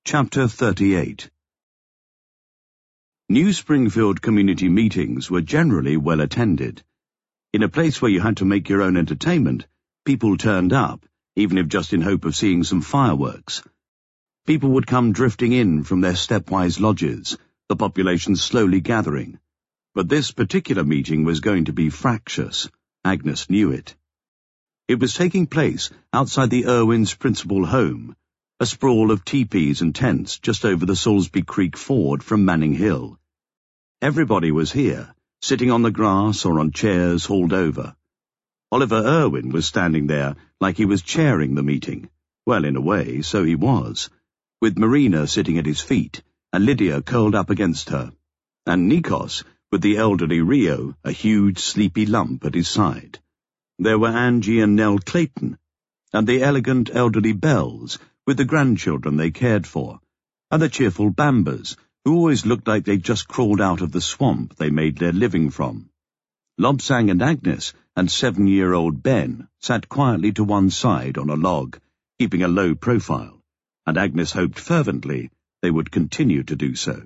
Chapter 38. New Springfield community meetings were generally well attended. In a place where you had to make your own entertainment, people turned up, even if just in hope of seeing some fireworks. People would come drifting in from their stepwise lodges, the population slowly gathering. But this particular meeting was going to be fractious. Agnes knew it. It was taking place outside the Irwins' principal home, a sprawl of teepees and tents just over the Salisbury Creek ford from Manning Hill. Everybody was here, sitting on the grass or on chairs hauled over. Oliver Irwin was standing there like he was chairing the meeting. Well, in a way, so he was, with Marina sitting at his feet and Lydia curled up against her, and Nikos with the elderly Rio, a huge sleepy lump at his side. There were Angie and Nell Clayton, and the elegant elderly Bells, with the grandchildren they cared for, and the cheerful Bambers, who always looked like they'd just crawled out of the swamp they made their living from. Lobsang and Agnes and 7-year-old Ben sat quietly to one side on a log, keeping a low profile, and Agnes hoped fervently they would continue to do so.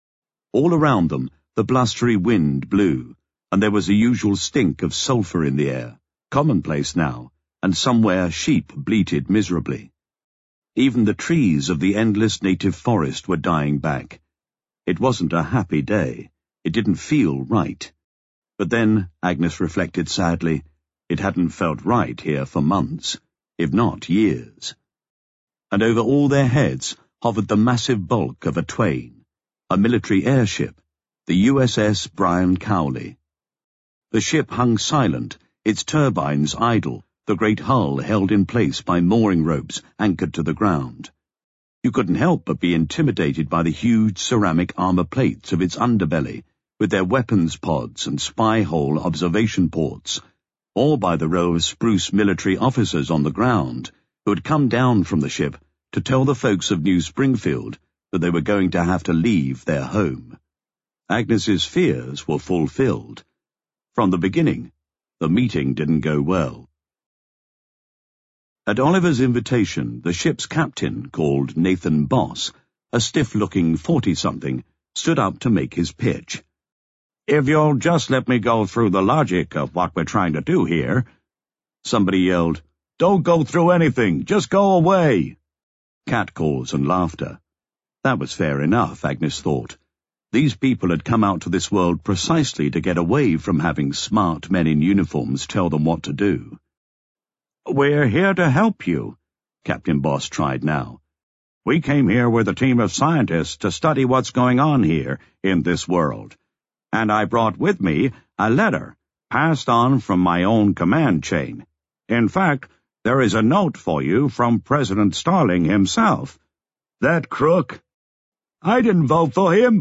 All around them the blustery wind blew, and there was the usual stink of sulphur in the air, commonplace now, and somewhere sheep bleated miserably. Even the trees of the endless native forest were dying back. It wasn't a happy day. It didn't feel right. But then, Agnes reflected sadly, it hadn't felt right here for months, if not years. And over all their heads hovered the massive bulk of a Twain, a military airship, the USS Brian Cowley. The ship hung silent, its turbines idle, the great hull held in place by mooring ropes anchored to the ground. You couldn't help but be intimidated by the huge ceramic armor plates of its underbelly, with their weapons pods and spy-hole observation ports, or by the row of spruce military officers on the ground who had come down from the ship to tell the folks of New Springfield that they were going to have to leave their home. Agnes's fears were fulfilled. From the beginning, the meeting didn't go well. At Oliver's invitation, the ship's captain, called Nathan Boss, a stiff-looking 40-something, stood up to make his pitch. "If you'll just let me go through the logic of what we're trying to do here," somebody yelled. "Don't go through anything, just go away." Catcalls and laughter. That was fair enough, Agnes thought. These people had come out to this world precisely to get away from having smart men in uniforms tell them what to do. "We're here to help you," Captain Boss tried now. "We came here with a team of scientists to study what's going on here in this world, and I brought with me a letter passed on from my own command chain. In fact, there is a note for you from President Starling himself." "That crook? I didn't vote for him."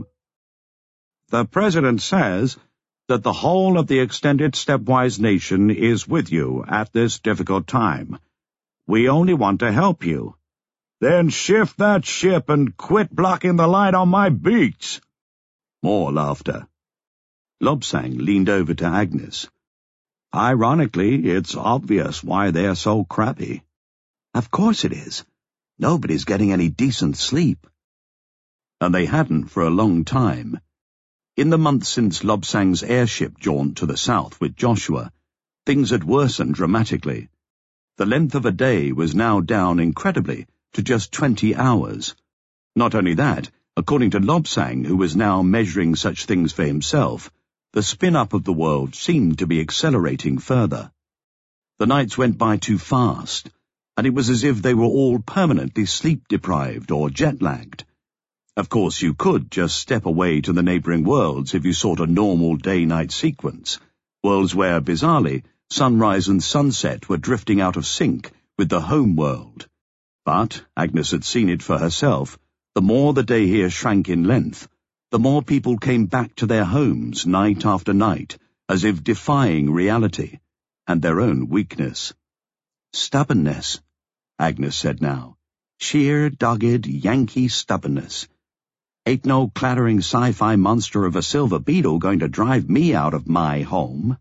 "The President says that the whole of the extended Stepwise Nation is with you at this difficult time. We only want to help you." "Then shift that ship and quit blocking the light on my beaks." More laughter. Lobsang leaned over to Agnes. "Ironically, it's obvious why they're so crappy." "Of course it is. Nobody's getting any decent sleep." And they hadn't for a long time. In the months since Lobsang's airship jaunt to the south with Joshua, things had worsened dramatically. The length of a day was now down incredibly to just 20 hours. Not only that, according to Lobsang, who was now measuring such things for himself, the spin-up of the world seemed to be accelerating further. The nights went by too fast, and it was as if they were all permanently sleep-deprived or jet-lagged. Of course, you could just step away to the neighbouring worlds if you sought a normal day-night sequence, worlds where, bizarrely, sunrise and sunset were drifting out of sync with the home world. But, Agnes had seen it for herself, the more the day here shrank in length, the more people came back to their homes night after night, as if defying reality, and their own weakness. "Stubbornness," Agnes said now. "Sheer, dogged, Yankee stubbornness. Ain't no clattering sci-fi monster of a silver beetle going to drive me out of my home."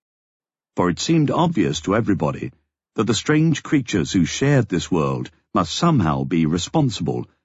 For it seemed obvious to everybody that the strange creatures who shared this world must somehow be responsible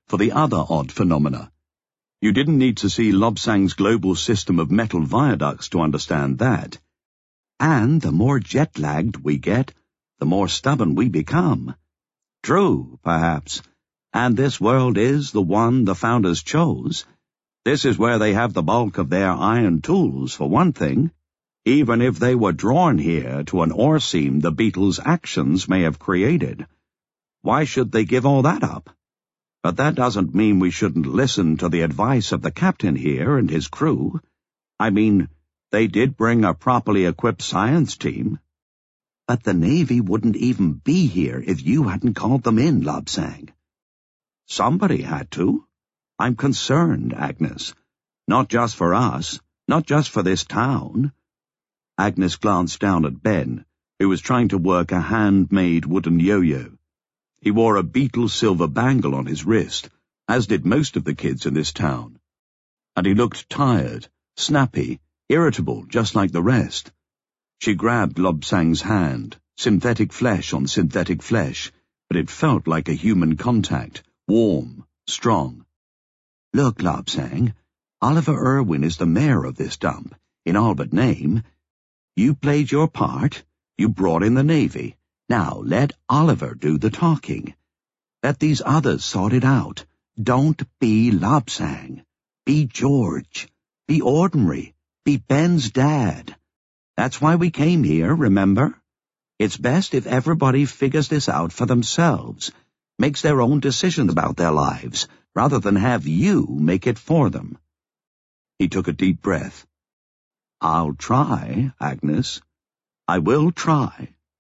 for the other odd phenomena. You didn't need to see Lobsang's global system of metal viaducts to understand that. And the more jet-lagged we get, the more stubborn we become. True, perhaps. And this world is the one the founders chose. This is where they have the bulk of their iron tools, for one thing. Even if they were drawn here to an ore seam the Beetle's actions may have created. Why should they give all that up? But that doesn't mean we shouldn't listen to the advice of the captain here and his crew. I mean, they did bring a properly equipped science team. But the Navy wouldn't even be here if you hadn't called them in, Lobsang. Somebody had to. I'm concerned, Agnes. Not just for us, not just for this town. Agnes glanced down at Ben, who was trying to work a handmade wooden yo-yo. He wore a beetle silver bangle on his wrist, as did most of the kids in this town. And he looked tired, snappy, irritable, just like the rest. She grabbed Lobsang's hand, synthetic flesh on synthetic flesh, but it felt like a human contact, warm, strong. Look, Lobsang, Oliver Irwin is the mayor of this dump, in all but name. You played your part. You brought in the Navy. Now let Oliver do the talking. Let these others sort it out. Don't be Lobsang. Be George. Be ordinary. Be Ben's dad. That's why we came here, remember? It's best if everybody figures this out for themselves, makes their own decisions about their lives, rather than have you make it for them. He took a deep breath. I'll try, Agnes. I will try.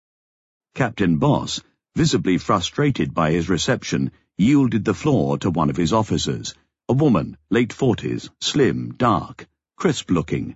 Captain Boss, visibly frustrated by his reception, yielded the floor to one of his officers, a woman, late 40s, slim, dark, crisp-looking.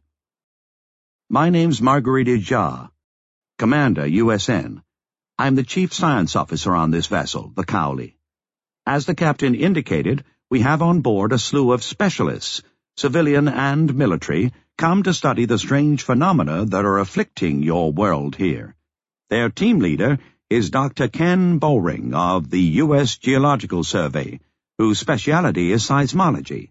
My name's Margarita Jha, Commander, USN. I'm the Chief Science Officer on this vessel, the Cowley. As the captain indicated, we have on board a slew of specialists, civilian and military, come to study the strange phenomena that are afflicting your world here. Their team leader is Dr. Ken Bowring of the U.S. Geological Survey, whose specialty is seismology.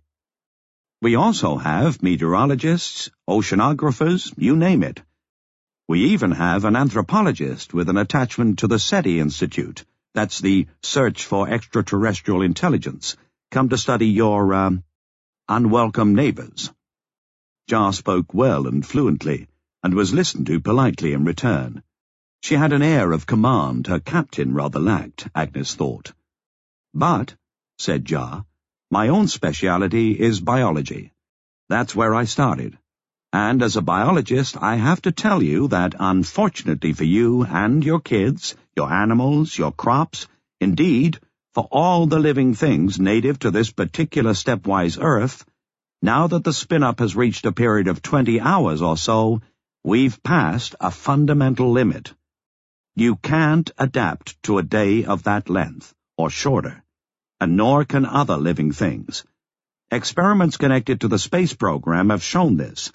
We also have meteorologists, oceanographers, you name it. We even have an anthropologist with an attachment to the SETI Institute, that's the Search for Extraterrestrial Intelligence, come to study your, unwelcome neighbors. Jha spoke well and fluently, and was listened to politely in return. She had an air of command her captain rather lacked, Agnes thought. But, said Jha, my own speciality is biology. That's where I started. And as a biologist, I have to tell you that, unfortunately for you and your kids, your animals, your crops, indeed, for all the living things native to this particular stepwise Earth, now that the spin-up has reached a period of 20 hours or so, we've passed a fundamental limit. You can't adapt to a day of that length, or shorter, and nor can other living things. Experiments connected to the space program have shown this.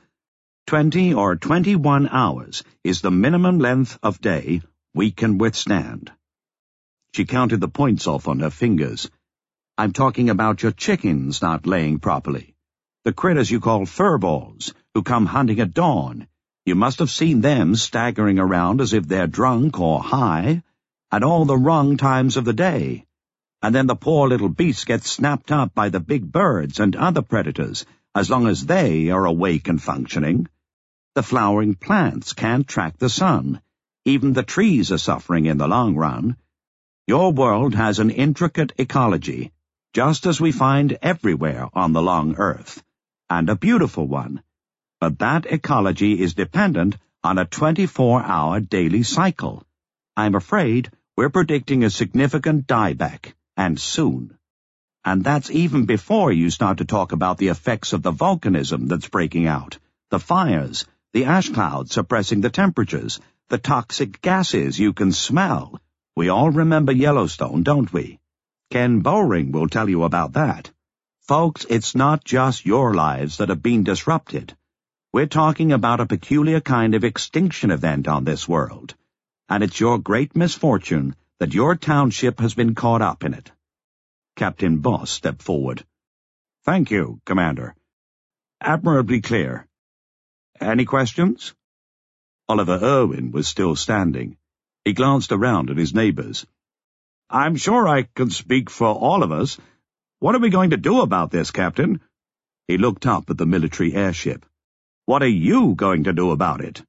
20 or 21 hours is the minimum length of day we can withstand. She counted the points off on her fingers. I'm talking about your chickens not laying properly. The critters you call furballs, who come hunting at dawn. You must have seen them staggering around as if they're drunk or high, at all the wrong times of the day. And then the poor little beasts get snapped up by the big birds and other predators, as long as they are awake and functioning. The flowering plants can't track the sun. Even the trees are suffering in the long run. Your world has an intricate ecology, just as we find everywhere on the long Earth, and a beautiful one. But that ecology is dependent on a 24-hour daily cycle. I'm afraid we're predicting a significant dieback, and soon. And that's even before you start to talk about the effects of the volcanism that's breaking out, the fires, the ash clouds suppressing the temperatures, the toxic gases you can smell. We all remember Yellowstone, don't we? Ken Bowring will tell you about that. Folks, it's not just your lives that have been disrupted. We're talking about a peculiar kind of extinction event on this world, and it's your great misfortune that your township has been caught up in it. Captain Boss stepped forward. "Thank you, Commander. Admirably clear. Any questions?" Oliver Irwin was still standing. He glanced around at his neighbors. "I'm sure I can speak for all of us. What are we going to do about this, Captain?" He looked up at the military airship. "What are you going to do about it?"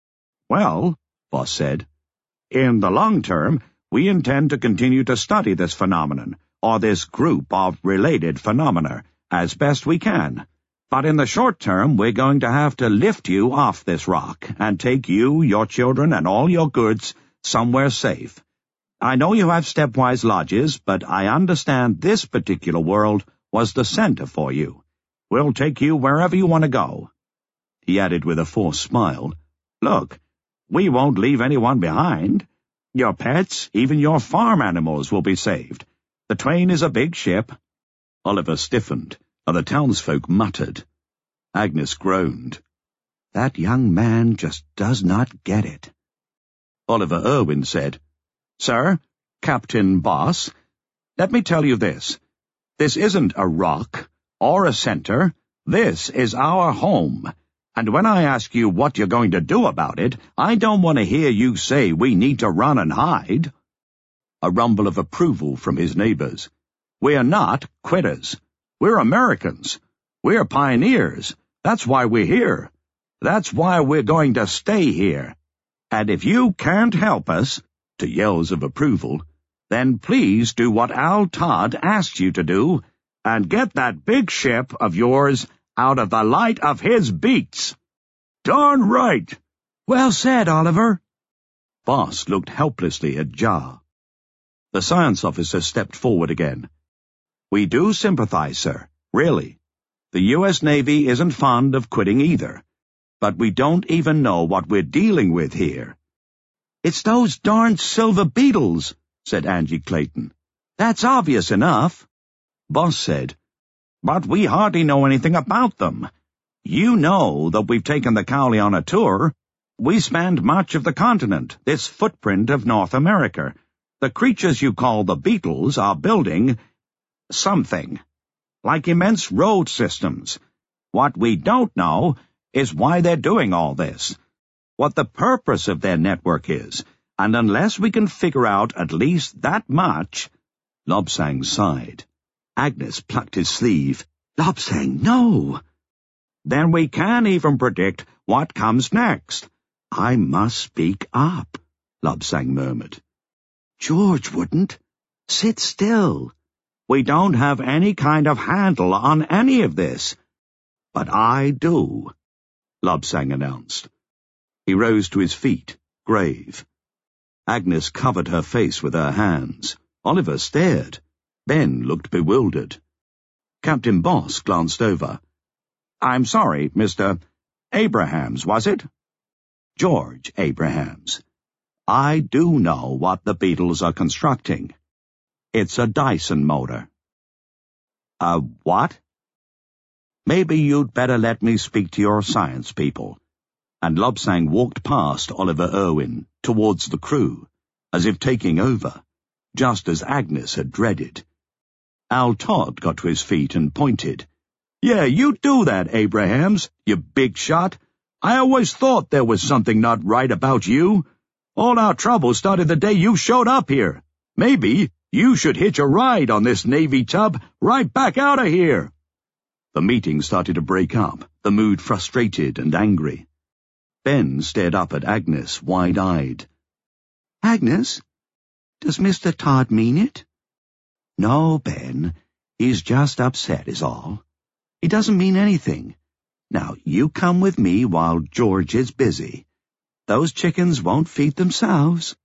"Well," Boss said, "in the long term, we intend to continue to study this phenomenon, or this group of related phenomena, as best we can. But in the short term, we're going to have to lift you off this rock and take you, your children, and all your goods somewhere safe. I know you have stepwise lodges, but I understand this particular world was the center for you. We'll take you wherever you want to go." He added with a forced smile, "Look, we won't leave anyone behind. Your pets, even your farm animals, will be saved. The Twain is a big ship." Oliver stiffened, and the townsfolk muttered. Agnes groaned. "That young man just does not get it." Oliver Irwin said, "Sir, Captain Boss, let me tell you this. This isn't a rock or a center. This is our home. And when I ask you what you're going to do about it, I don't want to hear you say we need to run and hide." A rumble of approval from his neighbors. "We're not quitters. We're Americans. We're pioneers. That's why we're here. That's why we're going to stay here. And if you can't help us," to yells of approval, "then please do what Al Todd asked you to do, and get that big ship of yours out of the light of his beaks." "Darn right!" "Well said, Oliver." Boss looked helplessly at Jar. The science officer stepped forward again. "We do sympathize, sir, really. The U.S. Navy isn't fond of quitting either, but we don't even know what we're dealing with here." "It's those darned silver beetles," said Angie Clayton. "That's obvious enough." Boss said, "But we hardly know anything about them. You know that we've taken the Cowley on a tour. We spanned much of the continent, this footprint of North America. The creatures you call the beetles are building something, like immense road systems. What we don't know is why they're doing all this, what the purpose of their network is, and unless we can figure out at least that much—" Lobsang sighed. Agnes plucked his sleeve. "Lobsang, no!" "Then we can't even predict what comes next." "I must speak up," Lobsang murmured. "George wouldn't. Sit still. We don't have any kind of handle on any of this." "But I do," Lobsang announced. He rose to his feet, grave. Agnes covered her face with her hands. Oliver stared. Ben looked bewildered. Captain Boss glanced over. "I'm sorry, Mr. Abrahams, was it?" "George Abrahams. I do know what the beetles are constructing. It's a Dyson motor." "A what?" "Maybe you'd better let me speak to your science people." And Lobsang walked past Oliver Irwin, towards the crew, as if taking over, just as Agnes had dreaded. Al Todd got to his feet and pointed. "Yeah, you do that, Abrahams, you big shot. I always thought there was something not right about you. All our trouble started the day you showed up here. Maybe you should hitch a ride on this Navy tub right back out of here." The meeting started to break up, the mood frustrated and angry. Ben stared up at Agnes, wide-eyed. "Agnes, does Mr. Todd mean it?" "No, Ben. He's just upset is all. He doesn't mean anything. Now, you come with me while George is busy. Those chickens won't feed themselves."